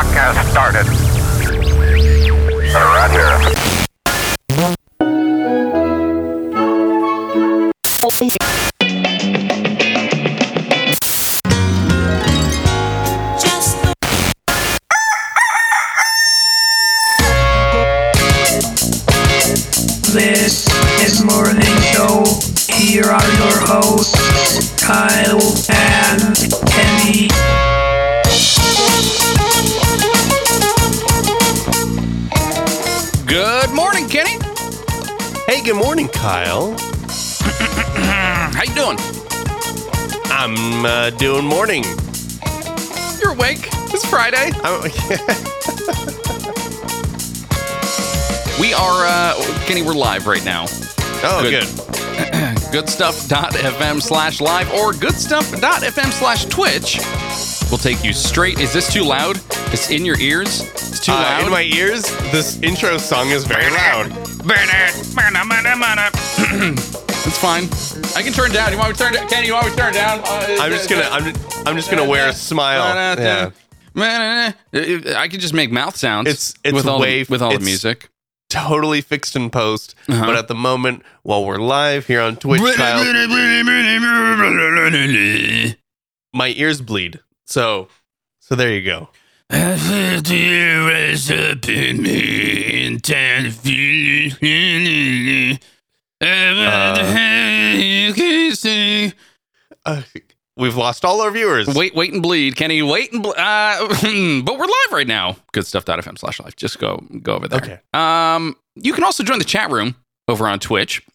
clock has started. Right here. This is Morning Show. Here are your hosts, Kyle and Kenny. Good morning, Kenny. Hey, good morning, Kyle. How you doing? I'm doing morning. You're awake. It's Friday. We are, Kenny, we're live right now. Oh, good. Goodstuff.fm/live or goodstuff.fm/twitch will take you straight. Is this too loud? It's in your ears? It's too loud? In my ears, this intro song is very loud. It's fine. I can turn it down. You want me to turn it down? Kenny, you want me to turn it down? I'm just gonna wear a smile. Yeah. I can just make mouth sounds. It's with all the music. Totally fixed in post, but at the moment while we're live here on Twitch, Kyle, my ears bleed. So there you go. We've lost all our viewers. Wait and bleed, Kenny. Wait and bleed. But we're live right now. Goodstuff.fm/live. Just go over there. Okay. You can also join the chat room over on Twitch.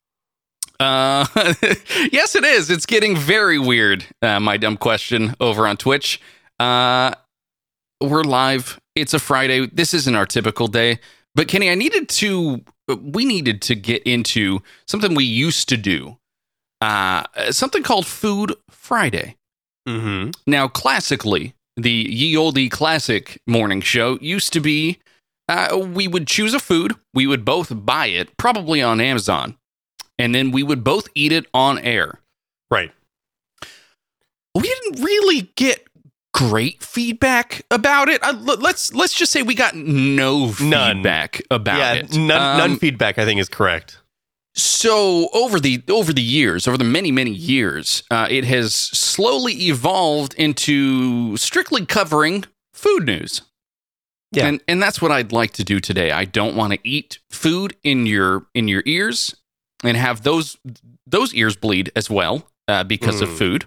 Yes, it is. It's getting very weird. My dumb question over on Twitch. We're live. It's a Friday. This isn't our typical day. But Kenny, we needed to get into something we used to do. Something called Food Friday. Mm-hmm. Now, classically, the ye olde classic morning show used to be we would choose a food, we would both buy it, probably on Amazon, and then we would both eat it on air. Right. We didn't really get great feedback about it. Let's just say we got none feedback about it. None feedback, I think, is correct. So over the years, over the many years, it has slowly evolved into strictly covering food news. Yeah. And that's what I'd like to do today. I don't want to eat food in your ears and have those ears bleed as well because of food.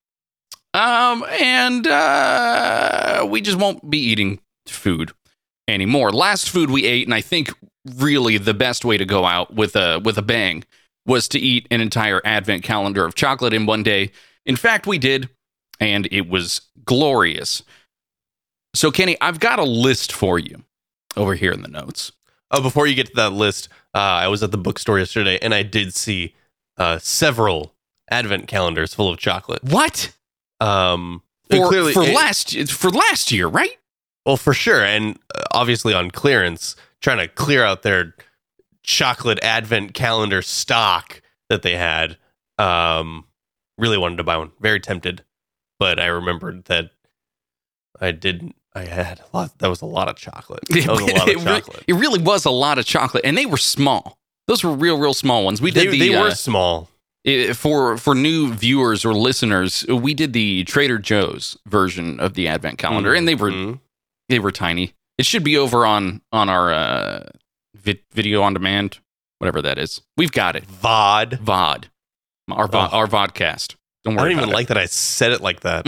And we just won't be eating food anymore. Last food we ate, and I think really the best way to go out with a bang was to eat an entire advent calendar of chocolate in one day. In fact, we did, and it was glorious. So, Kenny, I've got a list for you over here in the notes. Oh, before you get to that list, I was at the bookstore yesterday, and I did see several advent calendars full of chocolate. What? For last year, right? Well, for sure, and obviously on clearance, trying to clear out their chocolate advent calendar stock that they had. Really wanted to buy one. Very tempted, but I remembered that I didn't. I had a lot. That was a lot of chocolate. That was a lot of chocolate. It really was a lot of chocolate, and they were small. Those were real small ones. They were small. For new viewers or listeners, we did the Trader Joe's version of the advent calendar, and they were tiny. It should be over on our video on demand, whatever that is. We've got it. VOD. Our vodcast. Don't worry. I don't even like that I said it like that.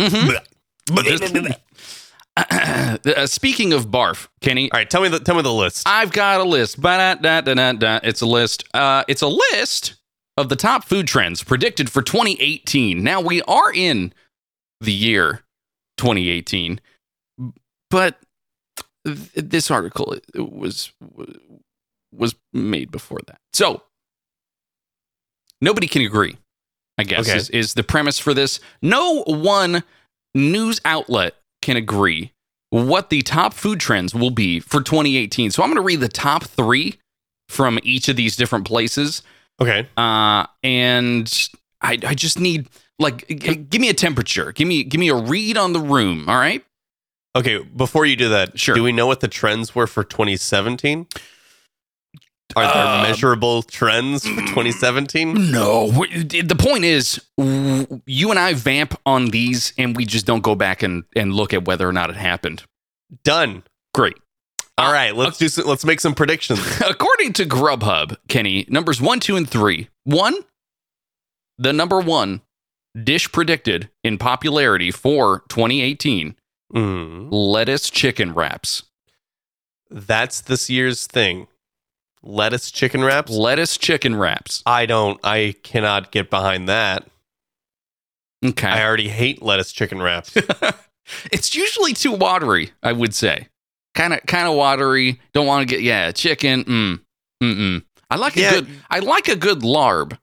Speaking of barf, Kenny. All right, tell me the list. I've got a list. It's a list. It's a list of the top food trends predicted for 2018. Now we are in the year 2018, but this article was made before that. So nobody can agree, I guess, is the premise for this. No one news outlet can agree what the top food trends will be for 2018. So I'm going to read the top 3 from each of these different places. Okay. And I just need, give me a temperature. Give me a read on the room, all right? Okay, before you do that, Sure. do we know what the trends were for 2017? Are there measurable trends for 2017? No. The point is, you and I vamp on these, and we just don't go back and look at whether or not it happened. Done. Great. All right, let's make some predictions. According to Grubhub, Kenny, numbers 1, 2, and 3. 1, the number 1 dish predicted in popularity for 2018, lettuce chicken wraps. That's this year's thing. Lettuce chicken wraps? Lettuce chicken wraps. I cannot get behind that. Okay. I already hate lettuce chicken wraps. It's usually too watery, I would say. Kind of watery. Don't want to get chicken. I like a good larb.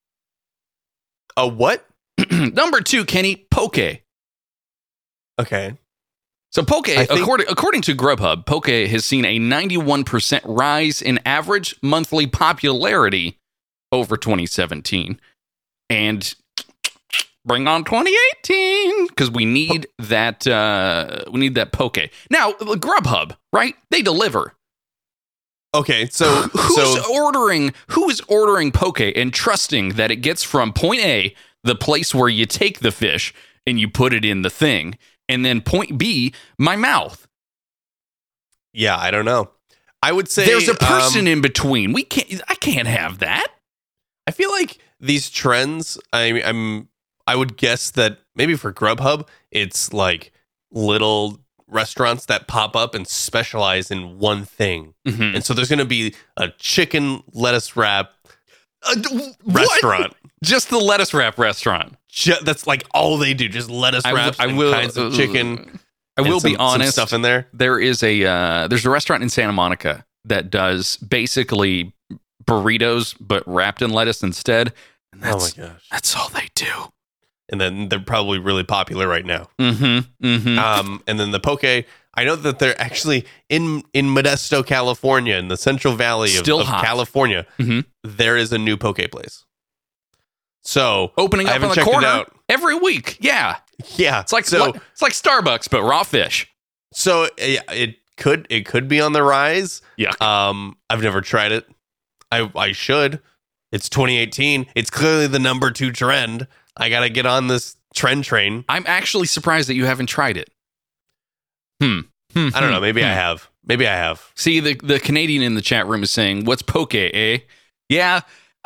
A what? Number 2, Kenny, poke. Okay. So poke, according to Grubhub, poke has seen a 91% rise in average monthly popularity over 2017. And bring on 2018 because we need that poke. Now, Grubhub, right? They deliver. Okay, so who is ordering poke and trusting that it gets from point A, the place where you take the fish and you put it in the thing, and then point B, my mouth? Yeah, I don't know. I would say there's a person in between. I can't have that. I feel like these trends, I would guess that maybe for Grubhub, it's like little restaurants that pop up and specialize in one thing. Mm-hmm. And so there's going to be a chicken lettuce wrap restaurant. Just the lettuce wrap restaurant. That's like all they do, just lettuce wraps and kinds of chicken. I will be honest. Some stuff in there. There's a restaurant in Santa Monica that does basically burritos but wrapped in lettuce instead. And Oh my gosh. That's all they do. And then they're probably really popular right now. Mm-hmm. Mm-hmm. And then the poke, I know that they're actually in Modesto, California, in the Central Valley of California. Mm-hmm. There is a new poke place. So opening up on the corner every week. Yeah. It's like Starbucks, but raw fish. So it could be on the rise. Yeah. I've never tried it. I should. It's 2018. It's clearly the number 2 trend. I got to get on this trend train. I'm actually surprised that you haven't tried it. I don't know. Maybe I have. See, the Canadian in the chat room is saying, what's poke, eh? Yeah.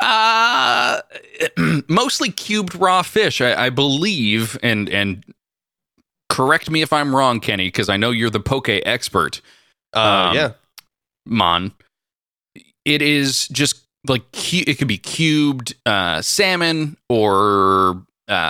Mostly cubed raw fish, I believe. And correct me if I'm wrong, Kenny, because I know you're the poke expert. Yeah. Mon. It is just like it could be cubed salmon or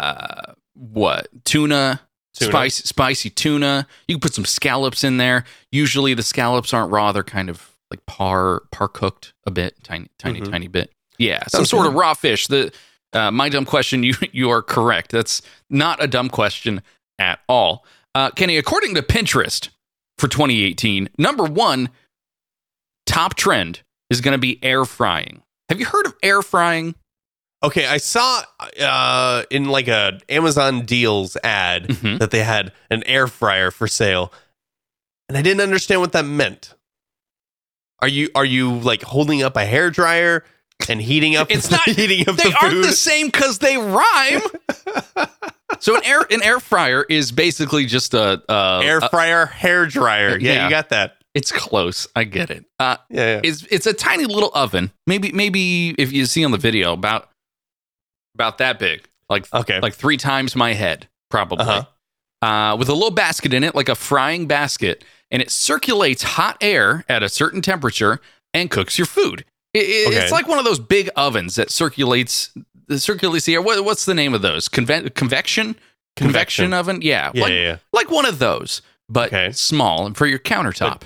tuna. Spicy tuna. You can put some scallops in there. Usually the scallops aren't raw; they're kind of like par cooked a bit, tiny bit. Yeah, some sort of raw fish. My dumb question. You are correct. That's not a dumb question at all, Kenny. According to Pinterest for 2018, number 1 top trend is going to be air frying. Have you heard of air frying? Okay, I saw in like a Amazon deals ad that they had an air fryer for sale, and I didn't understand what that meant. Are you like holding up a hair dryer and heating up? It's not heating up. They aren't the same because they rhyme. So an air fryer is basically just a air fryer hair dryer. Yeah, you got that. It's close. I get it. Yeah. It's a tiny little oven. Maybe if you see on the video about that big, like 3 times my head, probably. With a little basket in it, like a frying basket, and it circulates hot air at a certain temperature and cooks your food. It's like one of those big ovens that circulates the air. What's the name of those? Convection oven. Yeah. Like one of those, but small and for your countertop.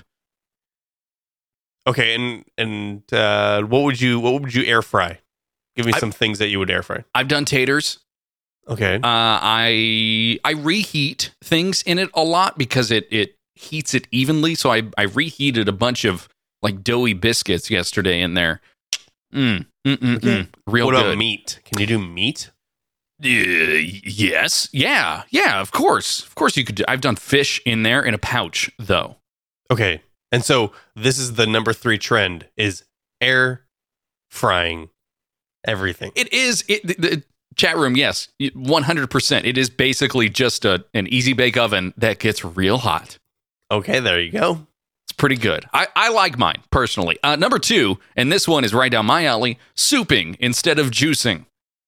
Okay, and what would you air fry? Give me some things that you would air fry. I've done taters. Okay. I reheat things in it a lot because it heats it evenly. So I reheated a bunch of like doughy biscuits yesterday in there. Okay. Real what good. About meat? Can you do meat? Yes. Yeah, of course. Of course you could do. I've done fish in there in a pouch, though. Okay. And so this is the number 3 trend is air frying everything. It is. The chat room, yes, 100%. It is basically just an easy bake oven that gets real hot. Okay, there you go. It's pretty good. I like mine, personally. Number 2, and this one is right down my alley, souping instead of juicing.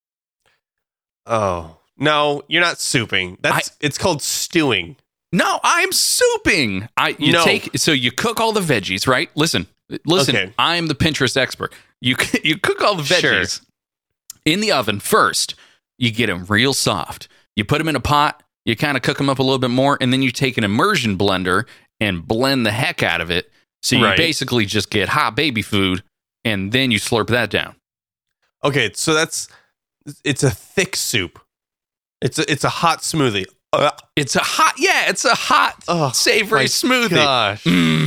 Oh, no, you're not souping. It's called stewing. No, I'm souping. So you cook all the veggies, right? Listen. Okay. I'm the Pinterest expert. You cook all the veggies in the oven first. You get them real soft. You put them in a pot. You kind of cook them up a little bit more, and then you take an immersion blender and blend the heck out of it. So you basically just get hot baby food, and then you slurp that down. Okay, so it's a thick soup. It's a hot smoothie. It's a hot savory smoothie. Gosh.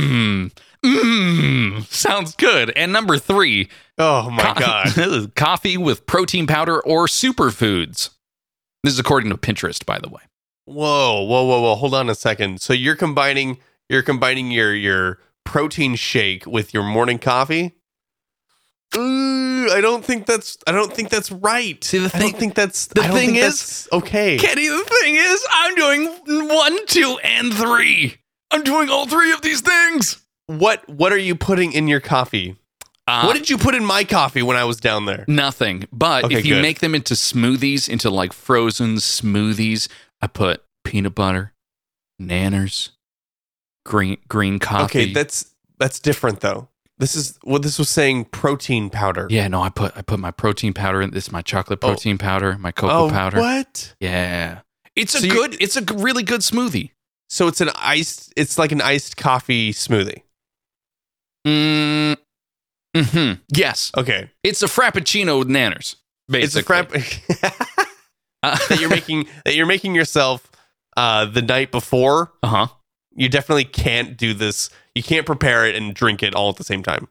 Sounds good. And number 3. Oh my God. Coffee with protein powder or superfoods. This is according to Pinterest, by the way. Whoa. Hold on a second. So you're combining your protein shake with your morning coffee? I don't think that's right. See, the thing is okay. Kenny, the thing is, I'm doing 1, 2, and 3. I'm doing all 3 of these things. What are you putting in your coffee? What did you put in my coffee when I was down there? Nothing. But if you make them into smoothies, into like frozen smoothies, I put peanut butter, nanners, green coffee. Okay, that's different though. This was saying protein powder. Yeah, no, I put my protein powder in. This is my chocolate protein powder, my cocoa powder. What? Yeah. It's a really good smoothie. So it's like an iced coffee smoothie. Yes. Okay. It's a frappuccino with nanners, basically. that you're making yourself the night before. Uh-huh. You definitely can't do this. You can't prepare it and drink it all at the same time.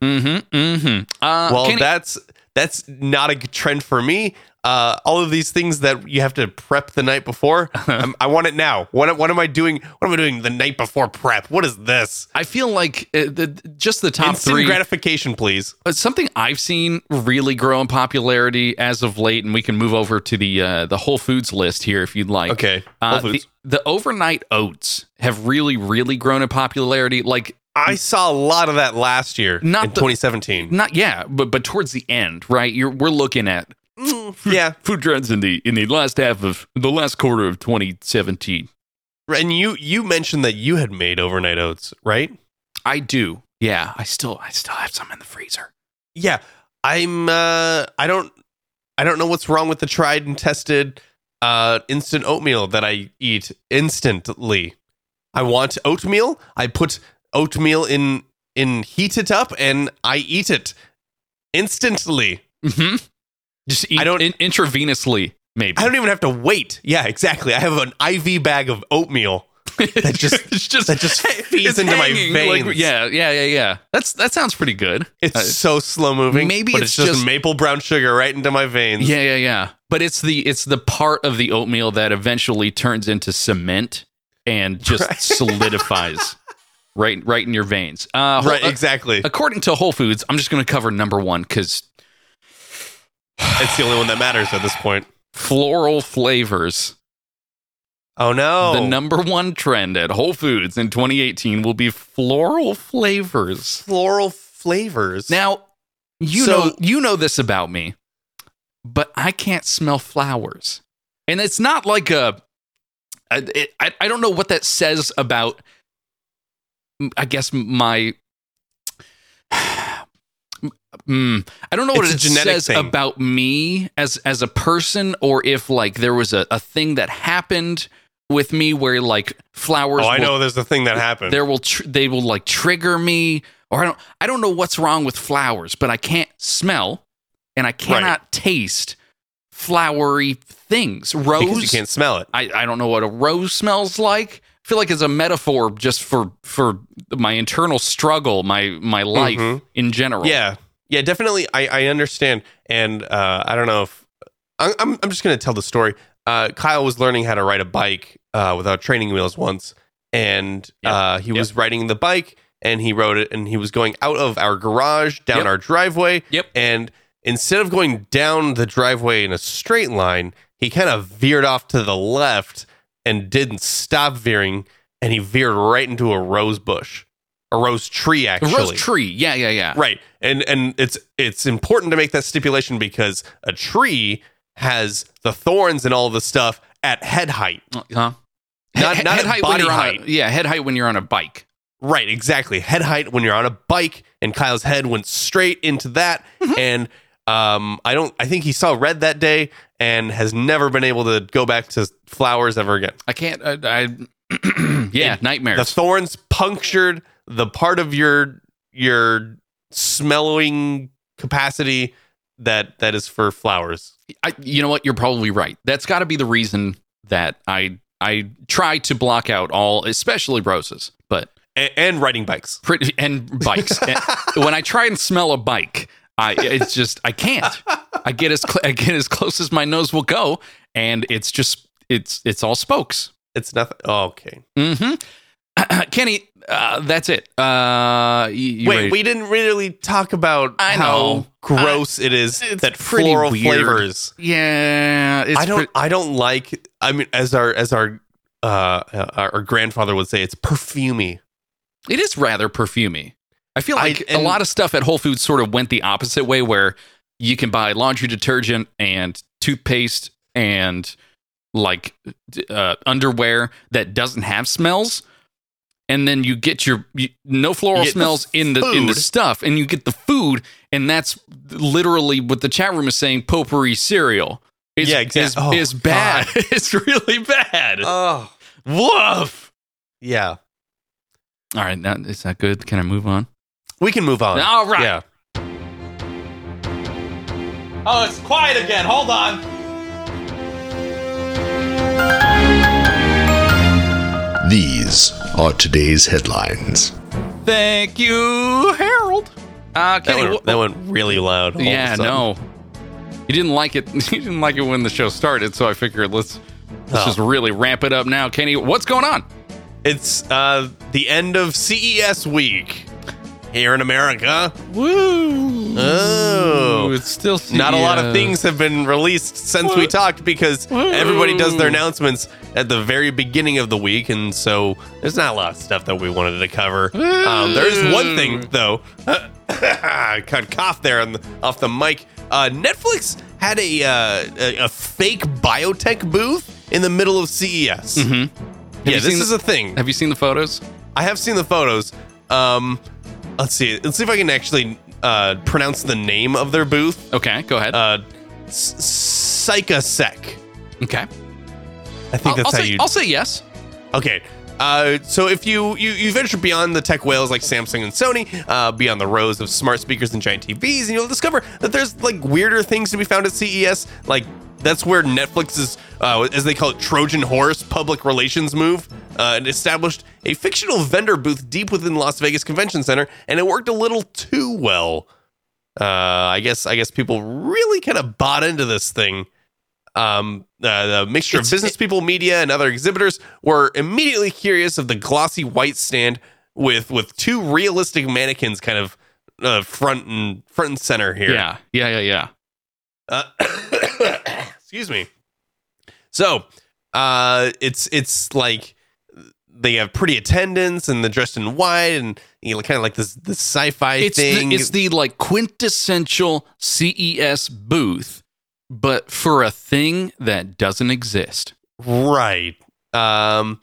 Well, that's not a good trend for me. All of these things that you have to prep the night before, I want it now. What am I doing? What am I doing the night before prep? What is this? I feel like just the top Instant 3 gratification, please. Something I've seen really grow in popularity as of late, and we can move over to the Whole Foods list here if you'd like. Okay, Whole Foods. The overnight oats have really, really grown in popularity. Like I saw a lot of that last year in 2017. But towards the end, right? We're looking at food trends in the last half of the last quarter of 2017. And you mentioned that you had made overnight oats, right? I do. Yeah, I still have some in the freezer. Yeah, I don't know what's wrong with the tried and tested instant oatmeal that I eat instantly. I want oatmeal. I put oatmeal in heat it up and I eat it instantly. Mm-hmm. Just eat intravenously, maybe. I don't even have to wait. Yeah, exactly. I have an IV bag of oatmeal that just feeds into my veins. Like, yeah. That sounds pretty good. It's so slow moving. Maybe but it's just maple brown sugar right into my veins. Yeah. But it's the part of the oatmeal that eventually turns into cement and just solidifies right in your veins. Exactly. According to Whole Foods, I'm just going to cover number 1 because it's the only one that matters at this point. Floral flavors. Oh no. The number 1 trend at Whole Foods in 2018 will be floral flavors. Floral flavors. Now, you know this about me, but I can't smell flowers. And it's not like I don't know what that says about, I guess, my I don't know what it says about me as a person, or if like there was a thing that happened with me where like flowers. Oh, I know there's a thing that happened. They will like trigger me, or I don't know what's wrong with flowers, but I can't smell and I cannot taste flowery things. Rose, because you can't smell it. I don't know what a rose smells like. I feel like it's a metaphor just for my internal struggle, my life in general. Yeah, definitely. I understand, and I don't know if I'm just going to tell the story. Kyle was learning how to ride a bike without training wheels once, and he was riding the bike, and he rode it, and he was going out of our garage down our driveway. Yep. And instead of going down the driveway in a straight line, he kind of veered off to the left and didn't stop veering, and he veered right into a rose bush. A rose tree, actually. A rose tree. Yeah. Right. And it's important to make that stipulation because a tree has the thorns and all the stuff at head height. Huh? Not head at height body when you're height. head height when you're on a bike. Right, exactly. Head height when you're on a bike, and Kyle's head went straight into that. And I think he saw red that day and has never been able to go back to flowers ever again. I can't. Nightmares. The thorns punctured the part of your smelling capacity that is for flowers. You know what? You're probably right. That's got to be the reason that I try to block out all, especially roses, but and riding bikes, and bikes. And when I try and smell a bike, I can't. I get as close as my nose will go, and it's all spokes. It's nothing. Oh, okay. Mm-hmm. Kenny, that's it. You Wait, ready? we didn't really talk about how gross it is that pretty floral weird. flavors. Yeah, I don't like. I mean, as our grandfather would say, it's perfumey. It is rather perfumey. I feel like a lot of stuff at Whole Foods sort of went the opposite way, where you can buy laundry detergent and toothpaste and like underwear that doesn't have smells. And then you get no floral smells in the stuff, and you get the food, and that's literally what the chat room is saying. Potpourri cereal is bad. It's really bad. Oh, woof. Yeah. All right, now is that good? Can I move on? We can move on. All right. Yeah. Oh, it's quiet again. Hold on. These are today's headlines. Thank you, Harold. Kenny, That went really loud. Yeah, no. You didn't like it. You didn't like it when the show started, so I figured let's just really ramp it up now. Kenny, what's going on? It's the end of CES week here in America. Woo! Oh, it's still not a lot of things have been released since we talked because everybody does their announcements at the very beginning of the week, and so there's not a lot of stuff that we wanted to cover. There is one thing though. I kind of coughed there off the mic. Netflix had a fake biotech booth in the middle of CES. Mm-hmm. Yeah, this is a thing. Have you seen the photos? I have seen the photos. Let's see if I can actually pronounce the name of their booth. Okay, go ahead. Psychasec. Okay. I think I'll say yes. Okay. So if you venture beyond the tech whales like Samsung and Sony, beyond the rows of smart speakers and giant TVs, and you'll discover that there's like weirder things to be found at CES. Like that's where Netflix's, as they call it, Trojan horse public relations move, and established a fictional vendor booth deep within Las Vegas Convention Center, and it worked a little too well. I guess people really kind of bought into this thing. The mixture of business people, media, and other exhibitors were immediately curious of the glossy white stand with two realistic mannequins kind of front and center here. Yeah. Excuse me. So, it's like they have pretty attendants and they're dressed in white and kind of like this sci-fi thing. It's the like quintessential CES booth, but for a thing that doesn't exist. Right. There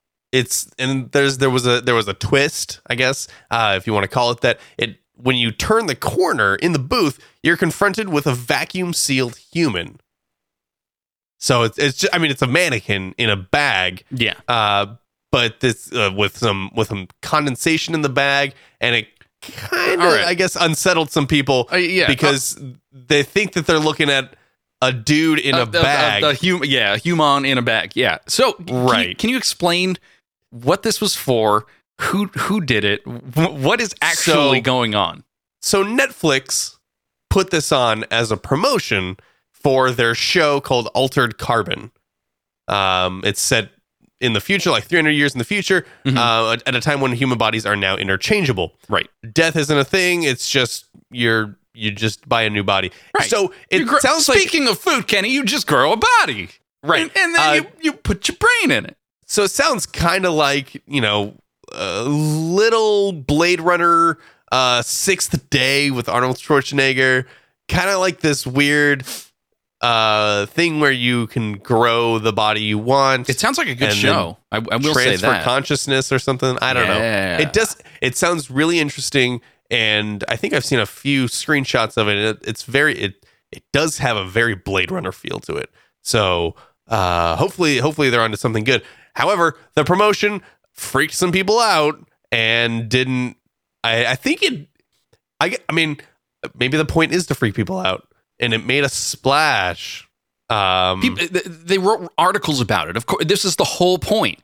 was a twist, I guess, if you want to call it that. When you turn the corner in the booth, you're confronted with a vacuum sealed human. So it's just, I mean, it's a mannequin in a bag. Yeah. But this with some condensation in the bag, and it kind of, I guess, unsettled some people because they think that they're looking at a dude in a bag. A human in a bag. Yeah. So can you explain what this was for? Who did it? What is actually going on? So Netflix put this on as a promotion for their show called Altered Carbon. It's set in the future, like 300 years in the future, at a time when human bodies are now interchangeable. Right. Death isn't a thing. It's just you just buy a new body. Right. So it sounds like, speaking of food, Kenny, you just grow a body. right. And then you put your brain in it. So it sounds kind of like, little Blade Runner, Sixth Day with Arnold Schwarzenegger, kind of like this weird thing where you can grow the body you want. It sounds like a good and show. I will say transfer that. consciousness or something. I don't Yeah. know. It sounds really interesting, and I think I've seen a few screenshots of it. It does have a very Blade Runner feel to it. So hopefully they're onto something good. However, the promotion freaked some people out and didn't. I mean, maybe the point is to freak people out, and it made a splash. They wrote articles about it. Of course, this is the whole point.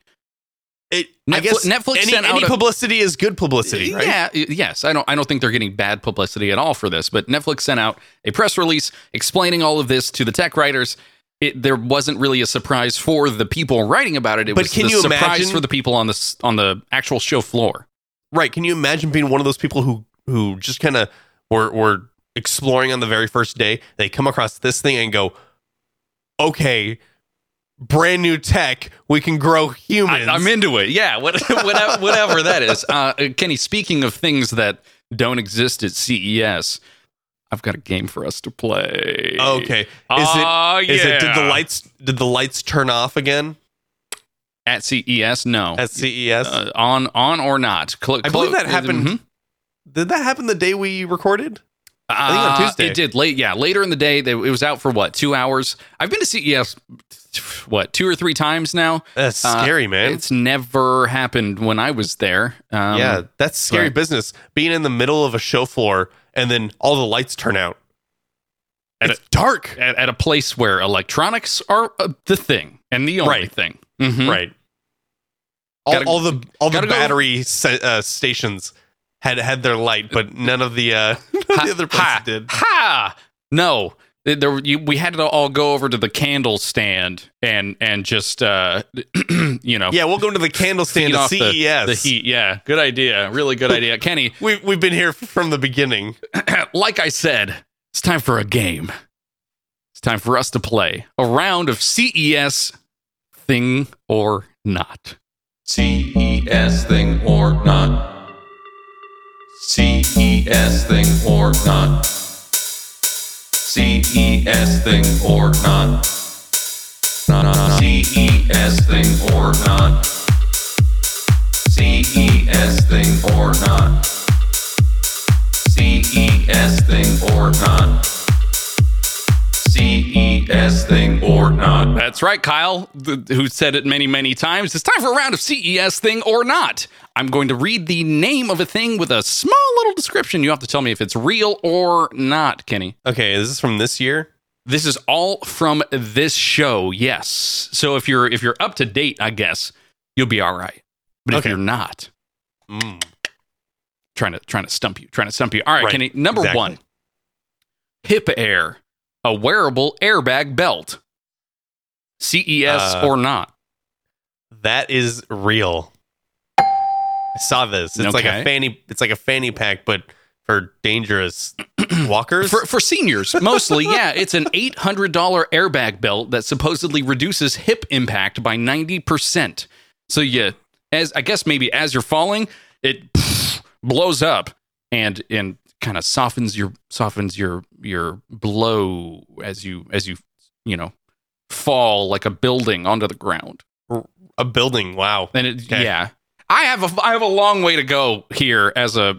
I guess Netflix sent any out publicity is good publicity, right? Yeah, yes. I don't think they're getting bad publicity at all for this, but Netflix sent out a press release explaining all of this to the tech writers. There wasn't really a surprise for the people writing about it. It was a surprise for the people on the actual show floor. Right. Can you imagine being one of those people who just kind of were exploring on the very first day? They come across this thing and go, okay, brand new tech. We can grow humans. I'm into it. Yeah, whatever that is. Kenny, speaking of things that don't exist at CES, I've got a game for us to play. Okay. Is it did the lights turn off again? At CES? No. At CES? On or not. I believe that happened. Mm-hmm. Did that happen the day we recorded? I think on Tuesday. It did. Later in the day. It was out for 2 hours? I've been to CES 2 or 3 times now. That's scary, man. It's never happened when I was there. Yeah, that's scary business. Being in the middle of a show floor and then all the lights turn out. It's dark at a place where electronics are the thing and the only thing. Mm-hmm. Right. All the battery stations had their light, but none of the other places did. No. We had to all go over to the candle stand and just Yeah, we'll go to the candle stand at CES. The heat. Yeah, good idea. Really good idea, Kenny. We've been here from the beginning. Like I said, it's time for a game. It's time for us to play a round of CES Thing or Not. CES Thing or Not. CES Thing or Not. CES Thing or Not. CES Thing or Not. CES Thing or Not. CES Thing or Not. CES Thing or Not. That's right, Kyle, who said it many, many times. It's time for a round of CES Thing or Not. I'm going to read the name of a thing with a small little description. You have to tell me if it's real or not, Kenny. Okay, is this from this year? This is all from this show, yes. So if you're up to date, I guess, you'll be all right. But if you're not, trying to stump you. All right, Kenny, number 1. Hip Air, a wearable airbag belt. CES or not? That is real. I saw this. It's like a fanny pack, but for dangerous walkers. For seniors, mostly, yeah. It's an $800 airbag belt that supposedly reduces hip impact by 90%. So as you're falling, it blows up and kind of softens your blow as you fall like a building onto the ground. A building, wow. And yeah. I have a long way to go here as a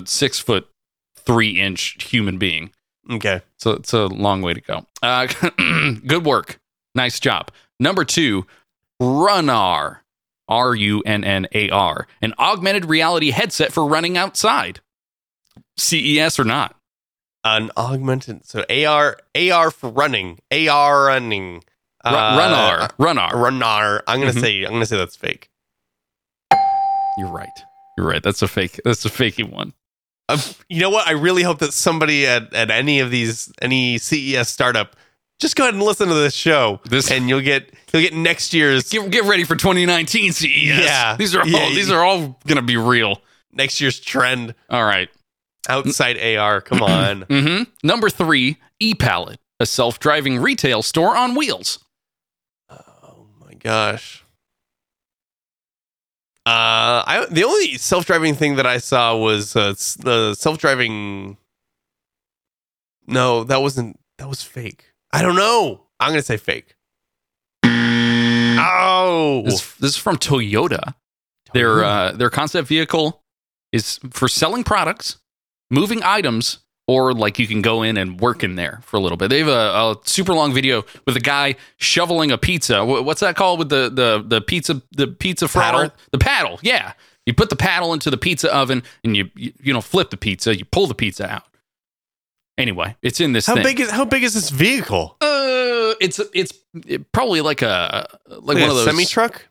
6'3" human being. Okay. So it's a long way to go. Good work. Nice job. Number 2, Runnar. RUNNAR. An augmented reality headset for running outside. CES or not? An augmented, so AR for running. AR running. Runnar. I'm gonna say that's fake. You're right. That's a fakey one. You know what? I really hope that somebody at any CES startup just go ahead and listen to this show, This- and you'll get next year's Get ready for 2019 CES. Yeah. These are Yeah. these are all gonna be real. trend All right. outside AR. Come on. Mm-hmm. Number 3, ePallet, a self-driving retail store on wheels. Oh my gosh. The only self-driving thing that I saw was the self-driving. No, that was fake. I don't know. I'm gonna say fake. Oh, This is from Toyota. Their concept vehicle is for selling products, moving items, or like you can go in and work in there for a little bit. They have a super long video with a guy shoveling a pizza. What's that called with the pizza fryer? Paddle? The paddle. Yeah, you put the paddle into the pizza oven and you flip the pizza. You pull the pizza out. Anyway, it's in this how thing. big is this vehicle? It's probably like one of those semi truck.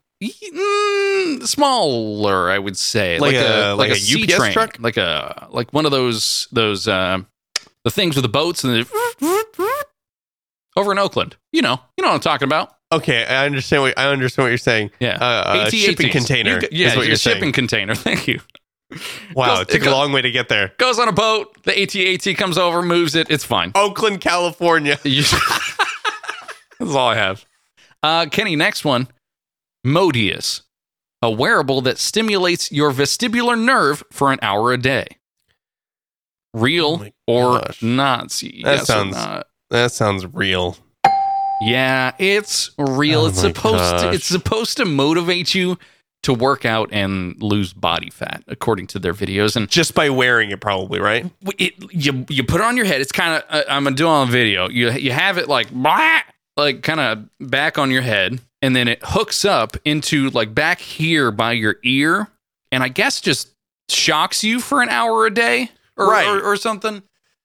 Smaller, I would say, Like a UPS C-train. truck? like one of those the things with the boats and over in Oakland. You know what I'm talking about. Okay, I understand what you're saying. Yeah, A shipping AT-ATs. container. Yeah, is what you're shipping saying. container. Thank you. Wow, Goes- it took it a go- long way to get there. Goes on a boat. The AT-AT comes over, moves it. It's fine. Oakland, California. That's all I have. Kenny, next one. Modius, a wearable that stimulates your vestibular nerve for an hour a day. Real Oh my or gosh. not? See, That yes or sounds- not. That sounds real. Yeah, it's real. Oh it's my supposed gosh. to motivate you to work out and lose body fat, according to their videos. And Just by wearing it, probably, right? you put it on your head. It's kind of I'm gonna do it on video. You have it like kind of back on your head, and then it hooks up into like back here by your ear, and I guess just shocks you for an hour a day, Right. or something.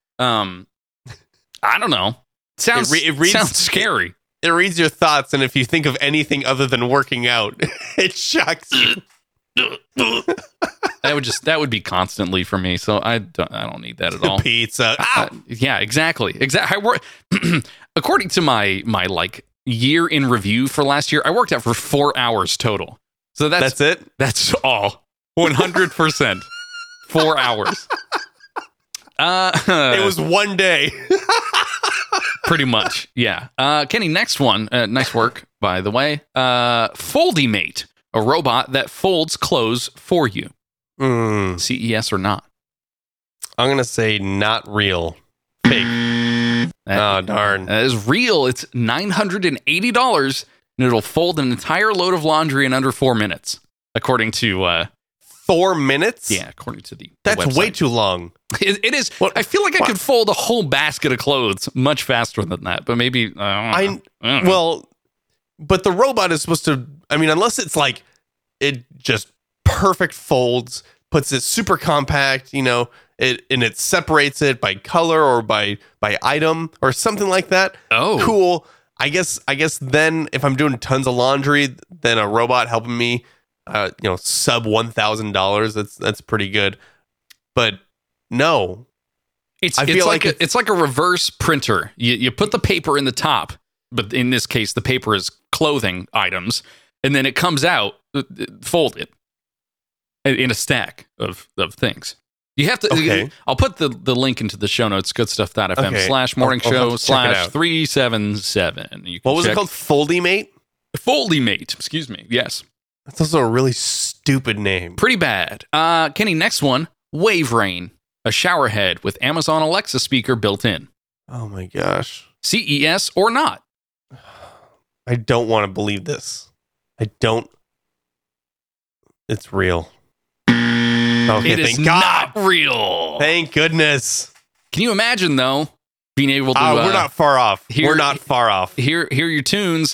I don't know. Sounds It reads- sounds scary. It reads your thoughts, and if you think of anything other than working out, it shocks you. That would be constantly for me. So I don't need that at all. Pizza. Ow! Yeah, exactly. According to my like year in review for last year, I worked out for 4 hours total. So That's it? That's all. 100%. 4 hours. It was one day. pretty much. Yeah. Kenny, next one. Nice work, by the way. Foldymate, a robot that folds clothes for you. CES or not? I'm going to say not real. Fake. Oh, darn. That is real. It's $980, and it'll fold an entire load of laundry in under 4 minutes, according to 4 minutes? according to the That's website. way too long. It is. What- I feel like I what- could fold a whole basket of clothes much faster than that, but maybe I don't know. Well, but the robot is supposed to, I mean, unless it's like, it just perfect folds, puts it super compact, it separates it by color or by item or something like that. Oh. Cool. I guess then if I'm doing tons of laundry, then a robot helping me, sub $1,000, that's pretty good. But no, I feel like it's like a reverse printer. You put the paper in the top, but in this case, the paper is clothing items, and then it comes out folded in a stack of things. You have to. Okay. I'll put the link into the show notes. Goodstuff.fm Okay. /morning I'll show have to check it out. /377. You can what was it check- called? Foldymate? Foldymate. Excuse me. Yes. That's also a really stupid name. Pretty bad. Kenny, next one. Wave Rain, a shower head with Amazon Alexa speaker built in. Oh my gosh. CES or not? I don't want to believe this. I don't. It's real. Okay, It is thank God. not real. Thank goodness. Can you imagine though being able to We're not far off. here- We're not far off. hear your tunes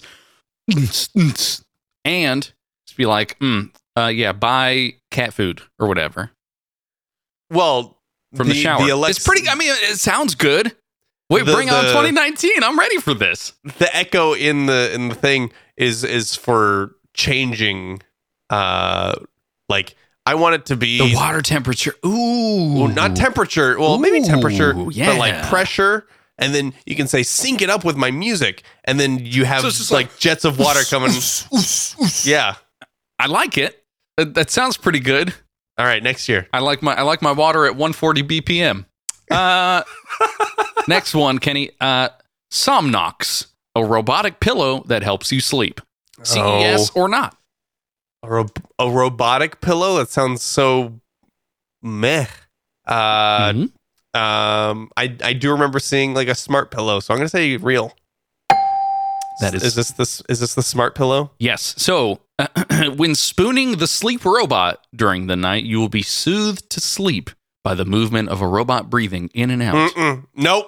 and just be like, buy cat food or whatever Well, from the shower. Alexa, It's pretty. I mean, it sounds good. Wait, bring on 2019. I'm ready for this. the echo in the thing is for changing. Like I want it to be The water temperature. Ooh, well, not temperature. Well, maybe temperature, Ooh, yeah. but like pressure and then you can say sync it up with my music, and then you have So it's just like jets of water coming. Yeah. I like it. That sounds pretty good. All right, next year. I like my water at 140 BPM. Next one, Kenny. Somnox, a robotic pillow that helps you sleep. CES or not? A robotic pillow? That sounds so meh. I do remember seeing like a smart pillow, so I'm gonna say real. Is this the smart pillow? Yes. So when spooning the sleep robot during the night, you will be soothed to sleep by the movement of a robot breathing in and out. Nope.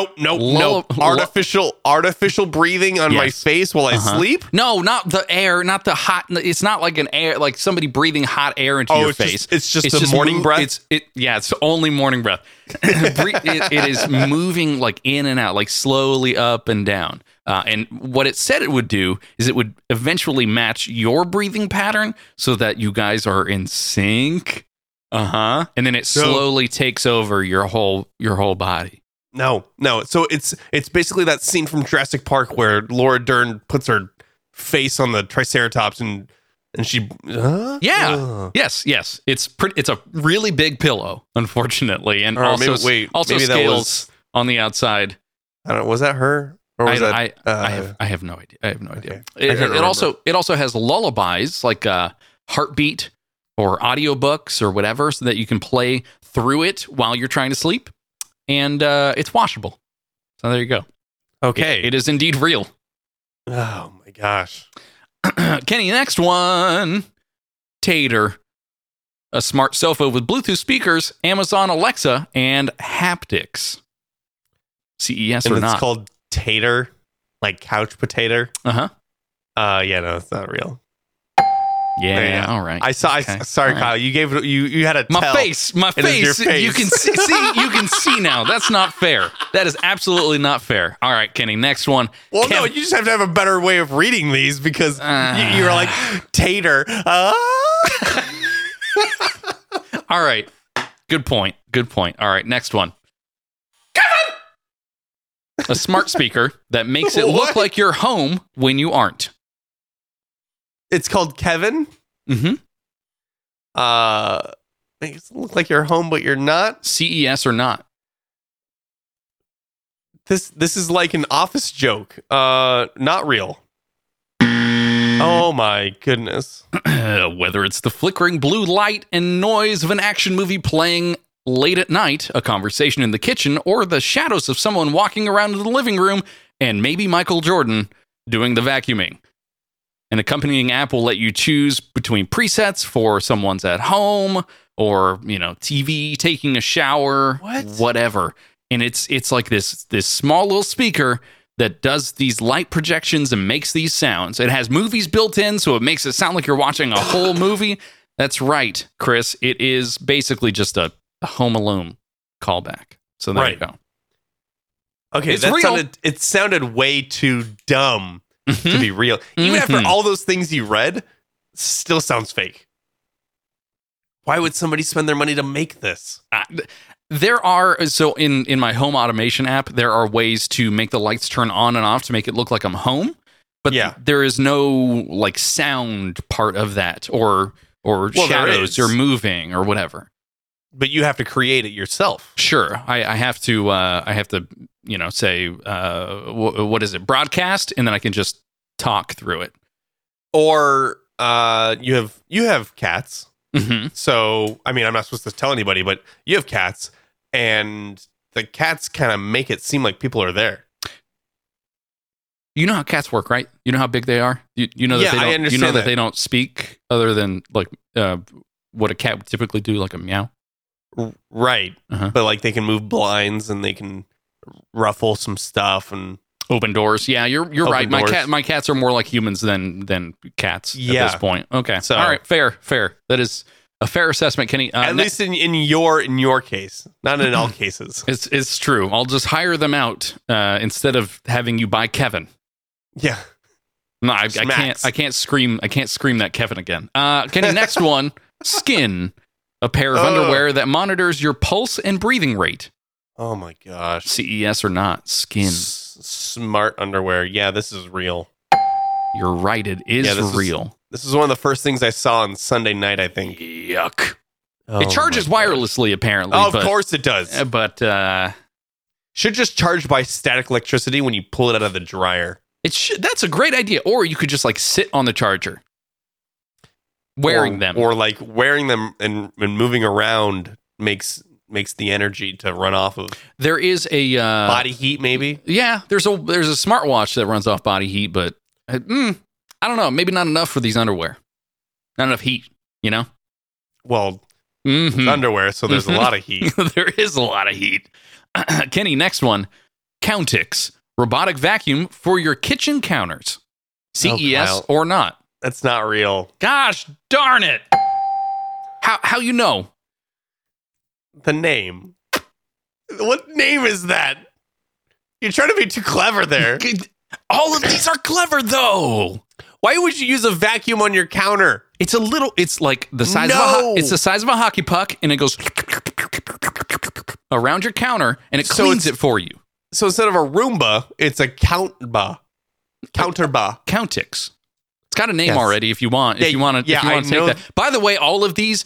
Artificial breathing on my face while I sleep? No, not the air, not the hot. It's not like an air, like somebody breathing hot air into your face. It's just the morning breath? It's only morning breath. It is moving like in and out, like slowly up and down. And what it said it would do is it would eventually match your breathing pattern so that you guys are in sync. And then it slowly takes over your whole body. No. So it's basically that scene from Jurassic Park where Laura Dern puts her face on the Triceratops and she. Yes. It's a really big pillow, unfortunately, and also scales on the outside. I don't know. Was that her? Or was I have no idea. Okay. It also has lullabies like Heartbeat or audiobooks or whatever, so that you can play through it while you're trying to sleep. And it's washable. So there you go. Okay. It is indeed real. Oh my gosh. Kenny, next one. Tater. A smart sofa with Bluetooth speakers, Amazon Alexa, and haptics. CES and or not? It's called Tater, like couch potato. Yeah, no, it's not real. Yeah, all right. Sorry, right. Kyle. You had a my face. You can see. You can see now. That's not fair. That is absolutely not fair. All right, Kenny. Next one. Well, no, you just have to have a better way of reading these because you're like Tater. All right. Good point. All right, next one. Kevin! A smart speaker that makes it look like you're home when you aren't. It's called Kevin. Mm-hmm. Makes it look like you're home, but you're not. CES or not? This is like an office joke. Not real. Oh my goodness. Whether it's the flickering blue light and noise of an action movie playing late at night, a conversation in the kitchen, or the shadows of someone walking around in the living room, and maybe Michael Jordan doing the vacuuming. An accompanying app will let you choose between presets for someone's at home or, TV, taking a shower, whatever. And it's like this small little speaker that does these light projections and makes these sounds. It has movies built in, so it makes it sound like you're watching a whole movie. That's right, Chris. It is basically just a Home Alone callback. So there you go. Okay, it sounded way too dumb to be real. Even after all those things you read, still sounds fake. Why would somebody spend their money to make this? There are, so in my home automation app, there are ways to make the lights turn on and off to make it look like I'm home. But there is no like sound part of that or shadows or moving or whatever. But you have to create it yourself. Sure. I have to say, what is it? Broadcast. And then I can just talk through it. Or you have cats. Mm-hmm. So, I mean, I'm not supposed to tell anybody, but you have cats and the cats kind of make it seem like people are there. You know how cats work, right? You know how big they are? You know that they don't, I understand that they don't speak other than like what a cat would typically do, like a meow. Right. But like they can move blinds and they can ruffle some stuff and open doors. Yeah, you're right. Doors. My cats are more like humans than cats at this point. Okay. So, all right, fair. That is a fair assessment, Kenny. At least in your case, not in all cases. It's true. I'll just hire them out instead of having you buy Kevin. Yeah. No, I can't scream that Kevin again. Kenny, next one, Skin. A pair of underwear that monitors your pulse and breathing rate. Oh my gosh. CES or not, skin. Smart underwear. Yeah, this is real. You're right. It is Yeah, this is- real. This is one of the first things I saw on Sunday night, I think. Yuck. Oh It charges my gosh. wirelessly, apparently. Oh, of but, course it does. But Should just charge by static electricity when you pull it out of the dryer. that's a great idea. Or you could just like sit on the charger, wearing them. Or like wearing them and moving around makes the energy to run off of There is a body heat, maybe. Yeah, there's a smartwatch that runs off body heat, but I don't know. Maybe not enough for these underwear. Not enough heat, you know? Well, it's Mhm. underwear, so there's a lot of heat. There is a lot of heat. Kenny, next one. Countix, robotic vacuum for your kitchen counters. CES Kyle. or not? That's not real. Gosh darn it. How you know? The name. What name is that? You're trying to be too clever there. All of these are clever though. Why would you use a vacuum on your counter? It's like the size No. it's the size of a hockey puck, and it goes around your counter, and it So cleans it's- it for you. So instead of a Roomba, it's a counterba. Countix. It's got a name Yes. already. If you want, Yeah, if you want to, yeah, I take know. that. By the way, all of these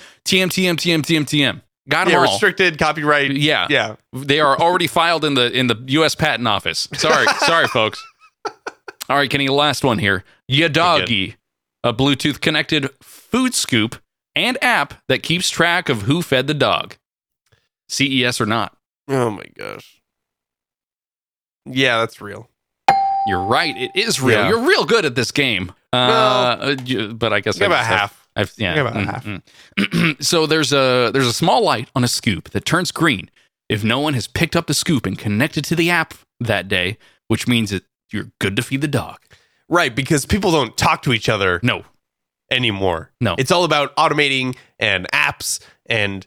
TM. Got them Yeah, all. restricted copyright. Yeah. Yeah. They are already filed in the U.S. Patent Office. Sorry, folks. All right, Kenny, last one here. Yadagi, a Bluetooth connected food scoop and app that keeps track of who fed the dog. CES or not? Oh my gosh. Yeah, that's real. You're right. It is real. Yeah. You're real good at this game. But I guess Give about half. Yeah. Give about half. So there's a small light on a scoop that turns green if no one has picked up the scoop and connected to the app that day, which means that you're good to feed the dog. Right, because people don't talk to each other No. anymore. No. It's all about automating and apps and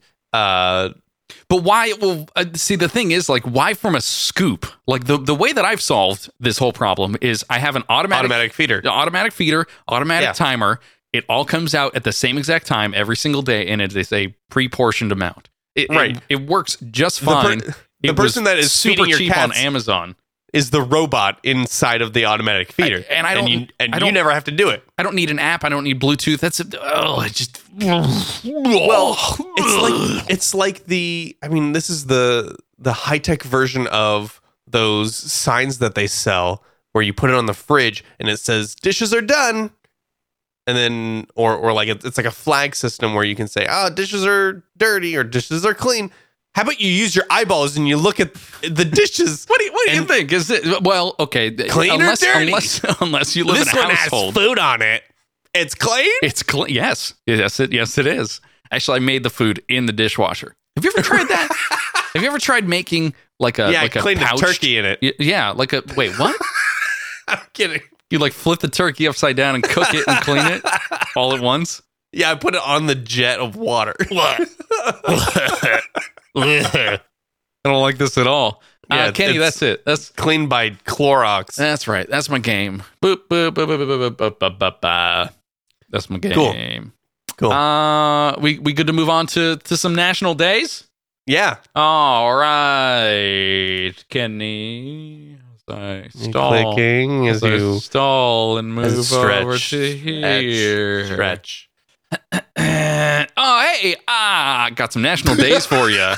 But why? Well, see, the thing is, like, why from a scoop? Like, the way that I've solved this whole problem is I have an automatic feeder. feeder, automatic Yeah. timer. It all comes out at the same exact time every single day, and it is a pre-portioned amount. Right. It works just The per- fine. the It person was that is super feeding your cheap on cats- Amazon. Is the robot inside of the automatic feeder. And I don't- you, I don't- you never have to do it. I don't need an app. I don't need Bluetooth. It just. Well, it's like the this is the high-tech version of those signs that they sell where you put it on the fridge and it says dishes are done. And then or like it's like a flag system where you can say, dishes are dirty or dishes are clean. How about you use your eyeballs and you look at the dishes? What do you And- think? Is it okay? Clean or dirty? Unless you live This in a one household. has food on it. It's clean? It's clean. Yes, it is. Actually, I made the food in the dishwasher. Have you ever tried that? Have you ever tried making like a I cleaned a pouched- turkey in it. Yeah, like a wait, what? I'm kidding. You like flip the turkey upside down and cook it and clean it all at once? Yeah, I put it on the jet of water. I don't like this at all. Yeah, Kenny, it's- that's it. Cleaned by Clorox. That's right. That's my game. Boop, boop, boop, boop, boop, boop, boop, boop, boop, boop. That's my game. Cool. We good to move on to some national days? Yeah. All right, Kenny. As I stall, Clicking as as I you stall and move stretch, over to here. stretch. Oh, hey, got some national days for you.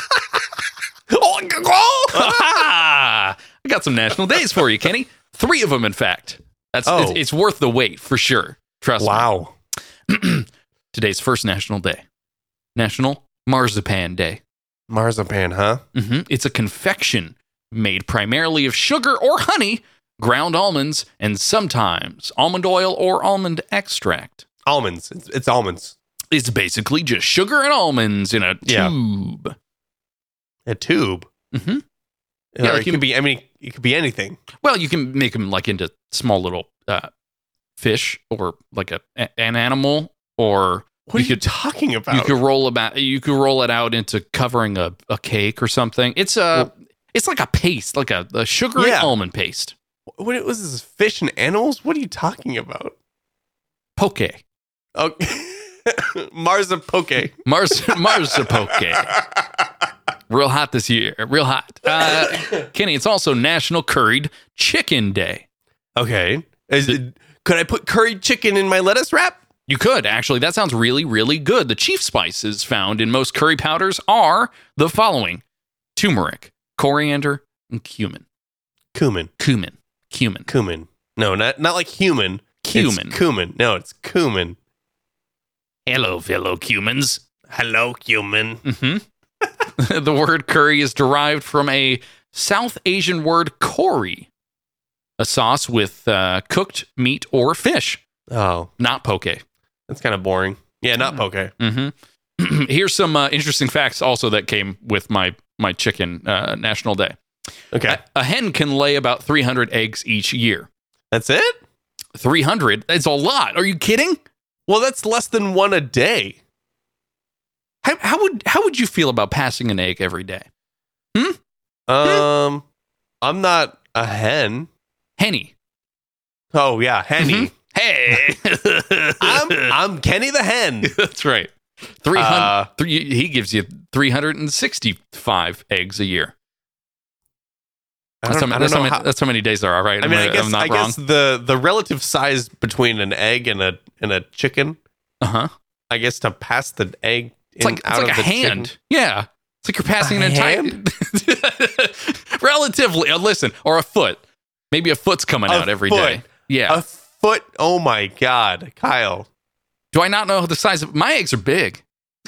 I got some national days for you, Kenny. 3 of them, in fact. It's worth the wait for sure. Trust me. Wow. Today's first national day, National Marzipan Day. Marzipan, huh? It's a confection made primarily of sugar or honey, ground almonds, and sometimes almond oil or almond extract. Almonds. It's almonds. It's basically just sugar and almonds in a Yeah. tube. A tube. Mm-hmm. Yeah, like it could be. I mean, it could be anything. Well, you can make them like into small little fish or like an animal, or What are you talking about? you could roll it out into covering a cake or something. It's like a paste, like a sugar and Yeah. almond paste. What was this? Fish and animals? What are you talking about? Poke. Okay. Marzipoke. Marzipoke. Real hot this year. Real hot. Kenny, it's also National Curried Chicken Day. Okay. Could I put curried chicken in my lettuce wrap? You could, actually. That sounds really, really good. The chief spices found in most curry powders are the following: turmeric, coriander, and cumin. Cumin. No, not like human. Cumin. It's cumin. No, it's cumin. Hello, fellow cumins. Hello, cumin. Mm-hmm. The word curry is derived from a South Asian word kori, a sauce with cooked meat or fish, Oh, not poke. that's kind of boring. Yeah, not poke. Mm-hmm. Here's some interesting facts also that came with my chicken National Day. Okay. A hen can lay about 300 eggs each year. That's it? 300? That's a lot. Are you kidding? Well, that's less than one a day. How would you feel about passing an egg every day? I'm not a hen. Henny. Oh yeah, Henny. Hey. I'm Kenny the hen. That's right. 300. He gives you 365 eggs a year. That's how many days there are, right? I mean, I I'm not wrong. guess the relative size between an egg and a chicken. I guess to pass the egg It's like a hand. Chicken. Yeah. It's like you're passing A an entire hand? relatively, listen, or a foot. Maybe a foot's coming out every day. foot. Yeah. A foot. Oh my God, Kyle. Do I not know the size of my eggs are big?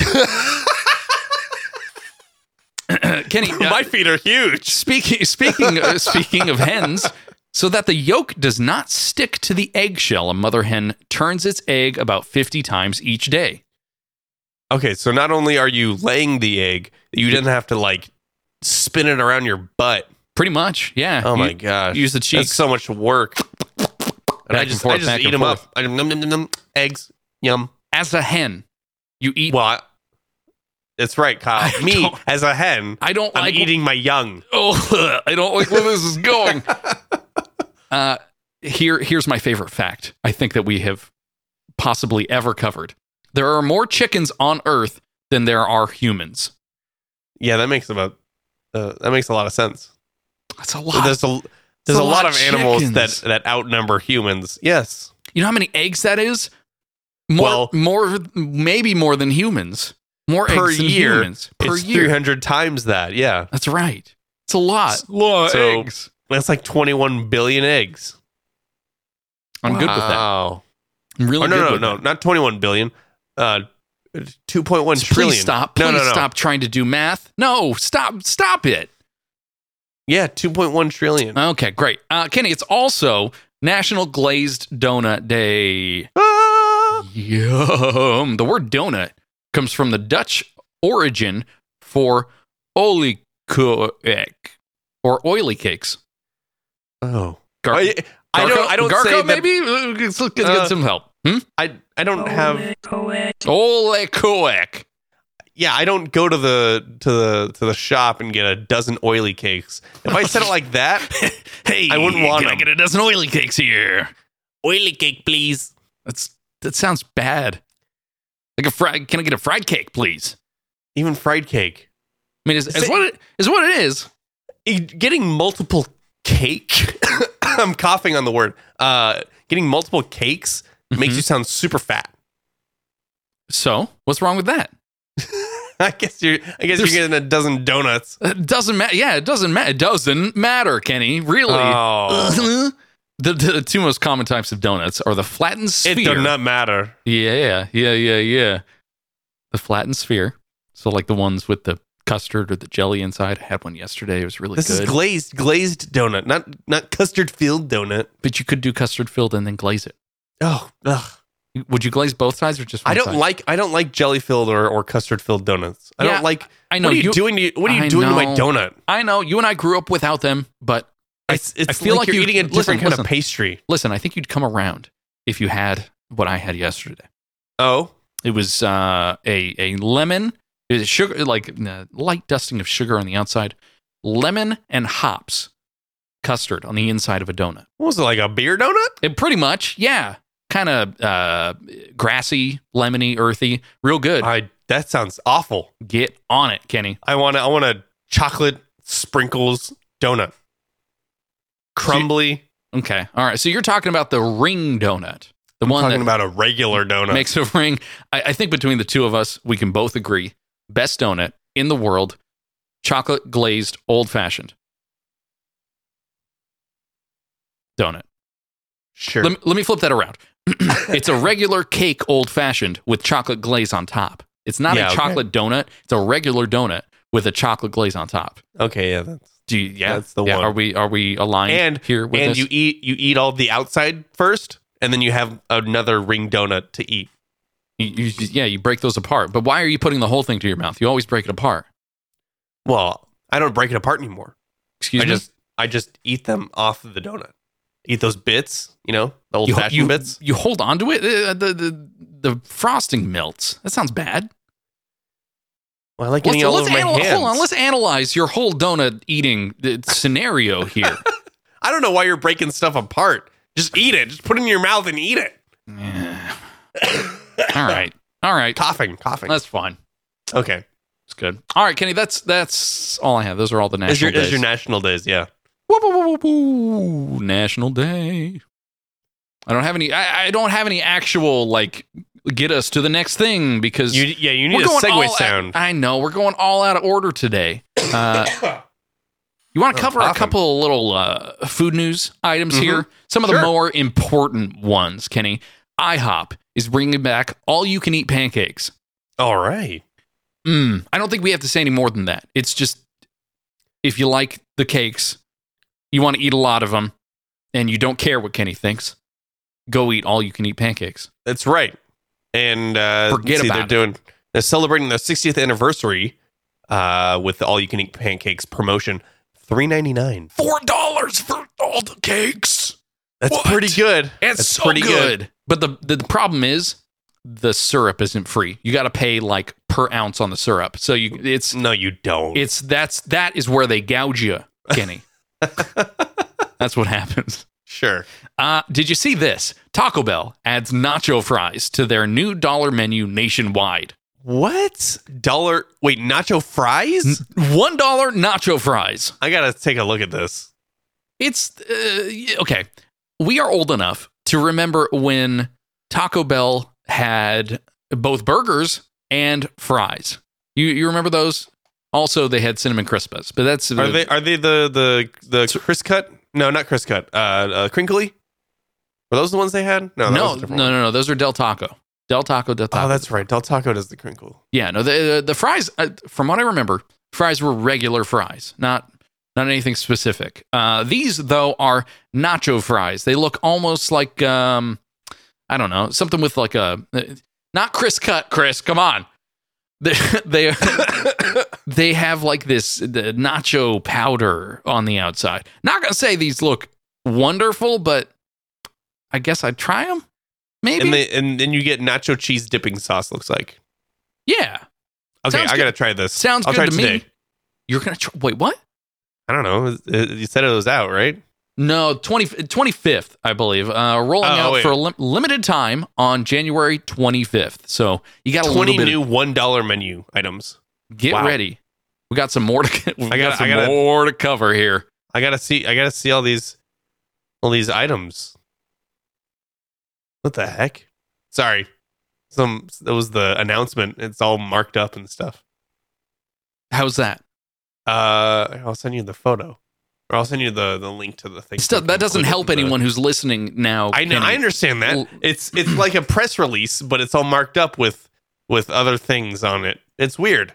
Kenny, My feet are huge. speaking of hens, so that the yolk does not stick to the eggshell, a mother hen turns its egg about 50 times each day. Okay, so not only are you laying the egg, you didn't have to like spin it around your butt. Pretty much, yeah. Oh my gosh. Use the cheeks. That's so much work. And I just back eat and them forth. up. Nom, nom, nom, nom. Eggs. Yum. As a hen, you eat. Well, that's right, Kyle. I Me, don't- as a hen, I don't I'm like eating my young. Oh, I don't like where this is going. Here's my favorite fact. I think that we have possibly ever covered. There are more chickens on Earth than there are humans. Yeah, that makes a lot of sense. That's a lot. There's a lot of animals that outnumber humans. Yes. You know how many eggs that is? Well- Maybe more than humans. More Per eggs than year, humans. Per it's year. 300 times that. Yeah. That's right. It's a lot. A lot of So- eggs. That's like 21 billion eggs. I'm good with that. Wow. I'm really good no, with no, that. not 21 billion. 2.1 Please trillion. stop. No, Please no. stop trying to do math. No, stop it. Yeah, 2.1 trillion. Okay, great. Kenny, it's also National Glazed Donut Day. Ah! Yum. The word donut comes from the Dutch origin for oliekoek, or oily cakes. Oh. Gar- I don't Garco, say that. maybe? Let's get some help. I don't have. Oliekoek. Yeah, I don't go to the shop and get a dozen oily cakes. If I said it like that, Hey, I wouldn't want can I them. get a dozen oily cakes here? oily cake, please. That sounds bad. Like can I get a fried cake, please? Even fried cake. I mean, is what it is. Getting multiple cake. I'm coughing on the word. Getting multiple cakes makes you sound super fat. So, what's wrong with that? I guess you're getting a dozen donuts. It doesn't matter. Yeah, it doesn't matter. It doesn't matter, Kenny. Really. Oh. The two most common types of donuts are the flattened sphere. It does not matter. Yeah. The flattened sphere. So like the ones with the custard or the jelly inside. I had one yesterday. It was really This good. is glazed donut, not custard filled donut. But you could do custard filled and then glaze it. Oh, ugh. Would you glaze both sides or just one side? I don't like jelly filled or custard filled donuts. I Yeah, don't like. I know What are you doing? What are you doing to my donut? I know. You and I grew up without them, but I feel like you're you- eating a listen, different kind listen. of pastry. listen, I think you'd come around if you had what I had yesterday. Oh, It was a lemon, it was sugar, like a light dusting of sugar on the outside, lemon and hops custard on the inside of a donut. what was it, like a beer donut? It pretty much, yeah, kind of grassy, lemony, earthy, real good. That sounds awful. Get on it, Kenny. I want to chocolate sprinkles donut. Crumbly. Okay. All right. So you're talking about the ring donut. The one Talking that about a regular donut. makes a ring. I think between the two of us, we can both agree. Best donut in the world, chocolate glazed old fashioned donut. Sure. Let me flip that around. It's a regular cake old fashioned with chocolate glaze on top. It's not Yeah, a okay. chocolate donut. It's a regular donut with a chocolate glaze on top. Okay, yeah, that's That's the one. Are we aligned and here with and this? you eat all the outside first, and then you have another ring donut to eat. You break those apart. But why are you putting the whole thing to your mouth? You always break it apart. Well, I don't break it apart anymore. Excuse me. I just eat them off of the donut. Eat those bits, the old You fashioned bits. You hold on to it. The frosting melts. That sounds bad. Well, I like getting it all over my hands. Hold on. Let's analyze your whole donut eating scenario here. I don't know why you're breaking stuff apart. Just eat it. Just put it in your mouth and eat it. All right. Coughing. That's fine. Okay. It's good. All right, Kenny. That's all I have. Those are all the national days. Is your national days? Yeah. Woo, woo, woo, woo, woo. National Day. I don't have any. I don't have any actual get us to the next thing because You need we're a going segue all sound. I know we're going all out of order today. You want to cover a coughing. couple of little food news items here? Some of the Sure. more important ones, Kenny. IHOP is bringing back all-you-can-eat pancakes. All right. I don't think we have to say any more than that. It's just if you like the cakes, you want to eat a lot of them, and you don't care what Kenny thinks, go eat all-you-can-eat pancakes. That's right. And Forget about it. They're celebrating their 60th anniversary with the all-you-can-eat pancakes promotion. $3.99. $4 for all the cakes. That's What? pretty good. It's That's so pretty good. But the problem is the syrup isn't free. You got to pay per ounce on the syrup. So No, you don't. that is where they gouge you, Kenny. That's what happens. Sure. Did you see this? Taco Bell adds nacho fries to their new $1 menu nationwide. What? Wait, nacho fries? $1 nacho fries. I got to take a look at this. It's okay. We are old enough to remember when Taco Bell had both burgers and fries. You remember those? Also, they had cinnamon crispas, but that's Are they the crisp cut? No, not crisp cut. Crinkly? Were those the ones they had? No, that was a different one. no. Those are Del Taco. Del Taco. Oh, that's right. Del Taco does the crinkle. Yeah, no. The fries, from what I remember, fries were regular fries, not anything specific. These though are nacho fries. They look almost like I don't know, something with like a not crisp cut. Chris, come on. They they have like the nacho powder on the outside. Not gonna say these look wonderful, but I guess I'd try them. Maybe. And then you get nacho cheese dipping sauce. Looks like. Yeah. Okay, Sounds I good. gotta try this. Sounds I'll good try to it me. today. You're gonna try. Wait, what? I don't know. You said it was out, right? No, 25th, I believe. Rolling out wait. for a limited time on January 25th. So you got a 20 little bit. new $1 menu items. Get Wow. ready. We got some more to. I gotta- more to cover here. I gotta see all these items. What the heck? Sorry. That was the announcement. It's all marked up and stuff. How's that? I'll send you the photo. Or I'll send you the link to the thing. That doesn't help anyone who's listening now. I know. Kenny. I understand that. Well- It's like a press release, but it's all marked up with other things on it. It's weird.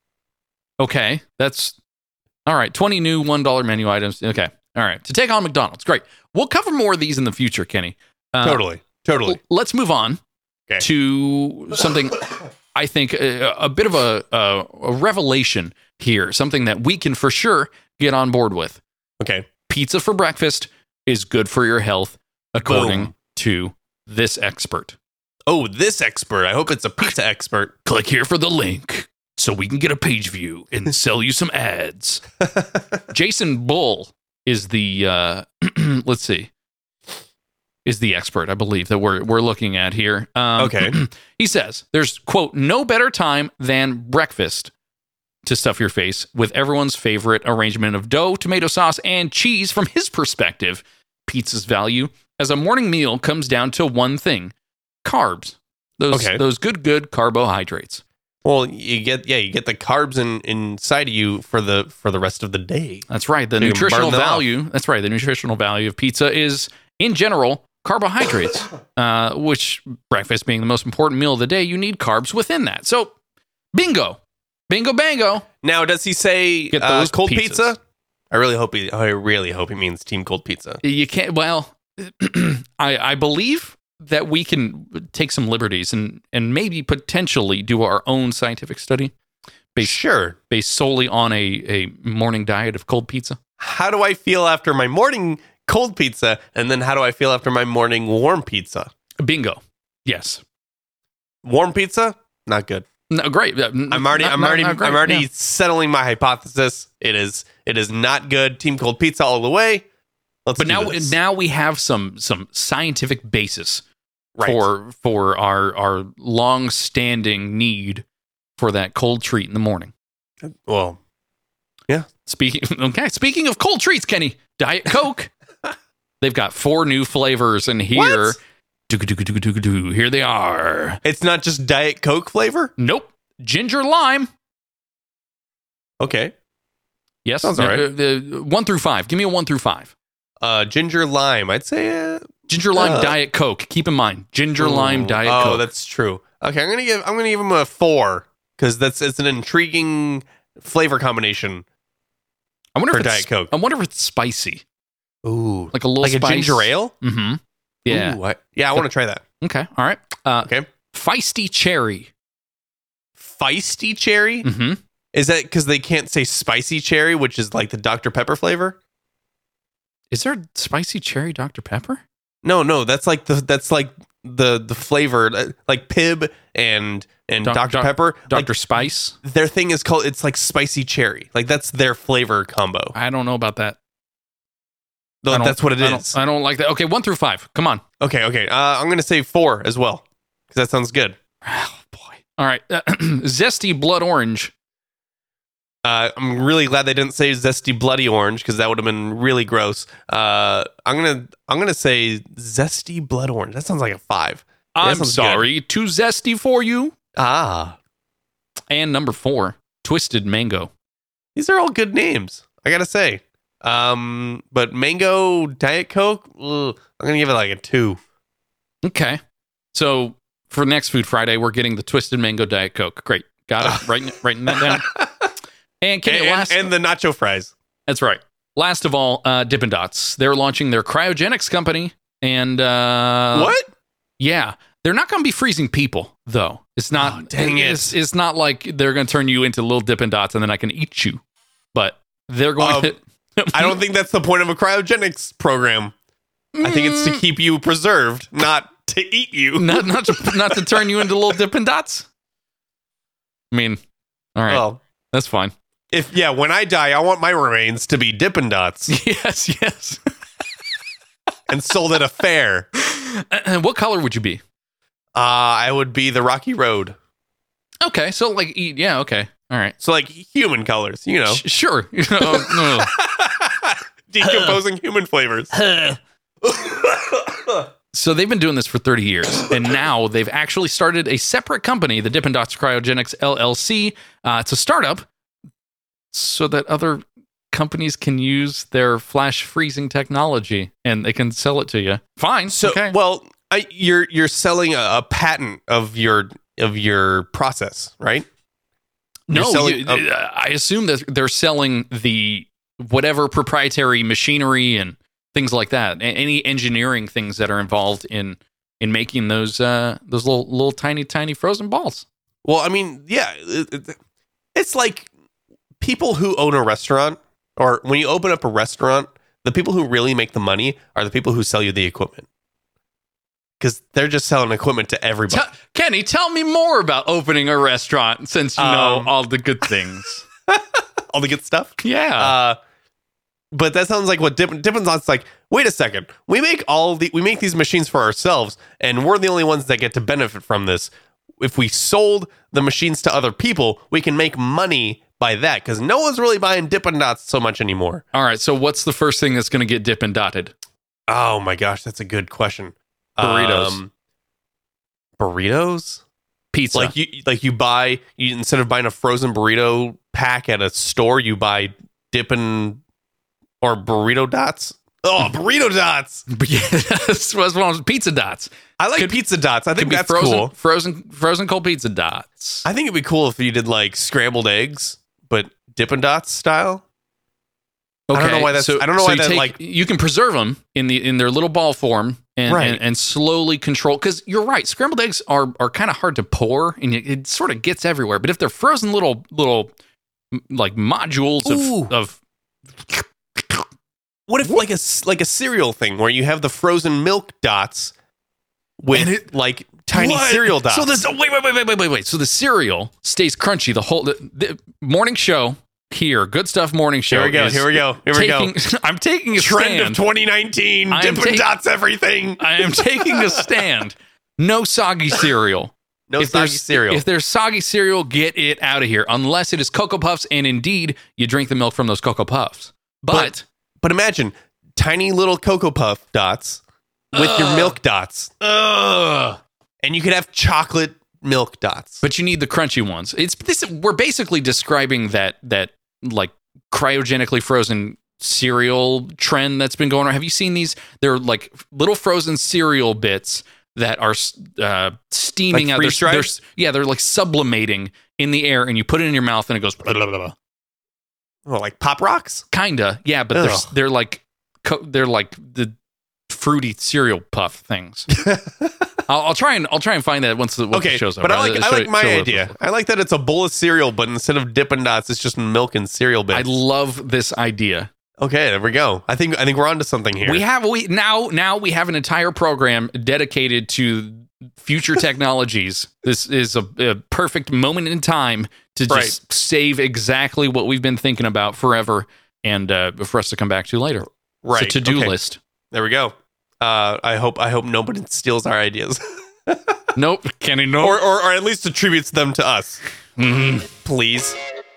Okay, that's all right. 20 new $1 menu items. Okay, all right. To take on McDonald's, great. We'll cover more of these in the future, Kenny. Totally. Let's move on Okay. to something I think a bit of a revelation here. Something that we can for sure get on board with. Okay. Pizza for breakfast is good for your health, according Boom. to this expert. Oh, this expert. I hope it's a pizza expert. Click here for the link so we can get a page view and sell you some ads. Jason Bull is the let's see, is the expert, I believe, that we're looking at here. Okay. He says there's, quote, no better time than breakfast to stuff your face with everyone's favorite arrangement of dough, tomato sauce, and cheese. From his perspective, pizza's value as a morning meal comes down to one thing: carbs. Those good carbohydrates. Well, you get the carbs inside of you for the rest of the day. That's right. The You can nutritional burn them off. value. That's right. The nutritional value of pizza is, in general, carbohydrates. Which, breakfast being the most important meal of the day, you need carbs within that. So, bingo, bango. Now, does he say Get those cold pizzas. pizza? I really hope he means Team Cold Pizza. You can't. Well, I believe that we can take some liberties and maybe potentially do our own scientific study based solely on a morning diet of cold pizza. How do I feel after my morning cold pizza, and then how do I feel after my morning warm pizza? Bingo. Yes. Warm pizza, not good. No, great. I'm already settling my hypothesis. It is not good. Team Cold Pizza all the way. But now we have some scientific basis Right. for our long-standing need for that cold treat in the morning. Well, yeah. Speaking of cold treats, Kenny, Diet Coke. They've got 4 new flavors in here. What? Here they are. It's not just Diet Coke flavor? Nope. Ginger lime. Okay. Yes. Sounds all right. 1 through 5. Give me a 1 through 5. Ginger lime. I'd say Ginger lime Diet Coke. Keep in mind, ginger lime Diet Coke. Oh, that's true. Okay, I'm gonna give him a 4 because it's an intriguing flavor combination. I wonder for if Diet Coke. I wonder if it's spicy, Ooh, like a little like spice. a ginger ale. Mm-hmm. Yeah. Ooh, I want to try that. Okay. All right. Okay. Feisty cherry. Feisty cherry. Mm-hmm. Is that because they can't say spicy cherry, which is like the Dr. Pepper flavor? Is there spicy cherry Dr. Pepper? No, that's like the flavor, like Pib and Dr. Pepper. Dr. Like, Spice. their thing is called, it's like spicy cherry. Like that's their flavor combo. I don't know about that. Though that's what it is. I don't like that. Okay, 1 through 5. Come on. Okay. I'm going to say 4 as well because that sounds good. Oh, boy. All right. Zesty blood orange. I'm really glad they didn't say zesty bloody orange because that would have been really gross. I'm gonna say zesty blood orange. That sounds like a 5. That I'm sounds sorry. Too zesty for you. good. And number 4, twisted mango. These are all good names, I gotta say. But mango Diet Coke, I'm gonna give it like a 2. Okay. So for next Food Friday, we're getting the twisted mango Diet Coke. Great. Got it. Writing that down. And Kenny, and the nacho fries. That's right. Last of all, Dippin' Dots. They're launching their cryogenics company. And What? Yeah. They're not going to be freezing people, though. It's not. Oh, dang it. It's not like they're going to turn you into little Dippin' Dots and then I can eat you. But they're going to. I don't think that's the point of a cryogenics program. I think it's to keep you preserved, not to eat you. not to turn you into little Dippin' Dots. I mean, all right. Well, that's fine. when I die, I want my remains to be Dippin' Dots Yes. and sold at a fair. What color would you be? I would be the Rocky Road. Okay, so like, yeah, okay, all right, So like human colors, you know. sure. No. Decomposing human flavors. So they've been doing this for 30 years, and now they've actually started a separate company, the Dippin' Dots Cryogenics LLC. It's a startup, so that other companies can use their flash freezing technology, and they can sell it to you. Fine. So okay. well, you're selling a patent of your process, right? No, You're selling- I assume that they're selling the whatever proprietary machinery and things like that. Any engineering things that are involved in making those little tiny frozen balls. Well, I mean, yeah, it's like people who own a restaurant, or when you open up a restaurant, the people who really make the money are the people who sell you the equipment. Because they're just selling equipment to everybody. Kenny, tell me more about opening a restaurant since you know all the good things. All the good stuff. Yeah. But that sounds like what Dippin' Dots like. Wait a second, we make these machines for ourselves, and we're the only ones that get to benefit from this. If we sold the machines to other people, we can make money buy that because no one's really buying Dippin' Dots so much anymore. All right. So what's the first thing that's going to get Dippin' Dotted? Oh my gosh, that's a good question. Burritos. Burritos? Pizza. You buy instead of buying a frozen burrito pack at a store, you buy Dippin' or Burrito Dots. Oh, Burrito Dots! Yes, pizza dots. I like pizza dots. I think that's frozen, cool. Frozen cold pizza dots. I think it'd be cool if you did like scrambled eggs, but Dippin' Dots style. Okay, I don't know why that's. I don't know why that you can preserve them in their little ball form and slowly control, because you're right. Scrambled eggs are kind of hard to pour and it sort of gets everywhere. But if they're frozen little like modules of what if like a cereal thing where you have the frozen milk dots with like tiny cereal dots? So this wait. So the cereal stays crunchy the whole the morning show. Here, Good Stuff Morning Show. Here we go. I'm taking a trend stand. of 2019. Dippin' Dots everything. I am taking a stand. No soggy cereal. If there's soggy cereal, get it out of here. Unless it is Cocoa Puffs, and indeed, you drink the milk from those Cocoa Puffs. But imagine tiny little Cocoa Puff dots with your milk dots. And you could have chocolate milk dots. But you need the crunchy ones. We're basically describing that like cryogenically frozen cereal trend that's been going on. Have you seen these? They're like little frozen cereal bits that are steaming like out. They're like sublimating in the air, and you put it in your mouth, and it goes. Blah, blah, blah, blah. Oh, like Pop Rocks? Kinda, yeah. But they're like the fruity cereal puff things. I'll try and find that once the show's over. But I like my idea. I like that it's a bowl of cereal, but instead of Dippin' Dots, it's just milk and cereal bits. I love this idea. Okay, there we go. I think we're onto something here. We have an entire program dedicated to future technologies. This is a perfect moment in time to just save exactly what we've been thinking about forever, and for us to come back to later. Right. It's a to-do list. There we go. I hope nobody steals our ideas. Nope, Kenny. No, or at least attributes them to us. Mm-hmm. Please.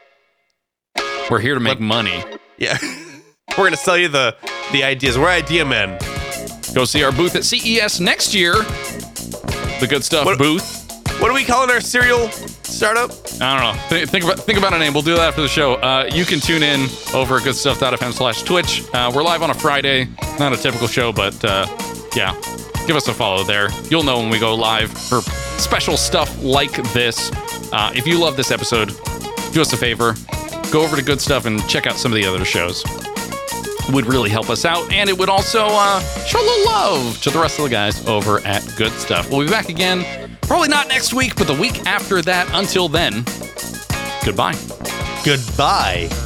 We're here to make money. Yeah, we're gonna sell you the ideas. We're idea men. Go see our booth at CES next year. The Good Stuff booth. What are we calling our cereal startup? I don't know. Think about a name. We'll do that after the show. You can tune in over at goodstuff.fm/Twitch. We're live on a Friday. Not a typical show, but yeah. Give us a follow there. You'll know when we go live for special stuff like this. If you love this episode, do us a favor. Go over to Good Stuff and check out some of the other shows. It would really help us out, and it would also show a little love to the rest of the guys over at Good Stuff. We'll be back again, probably not next week, but the week after that. Until then, goodbye. Goodbye.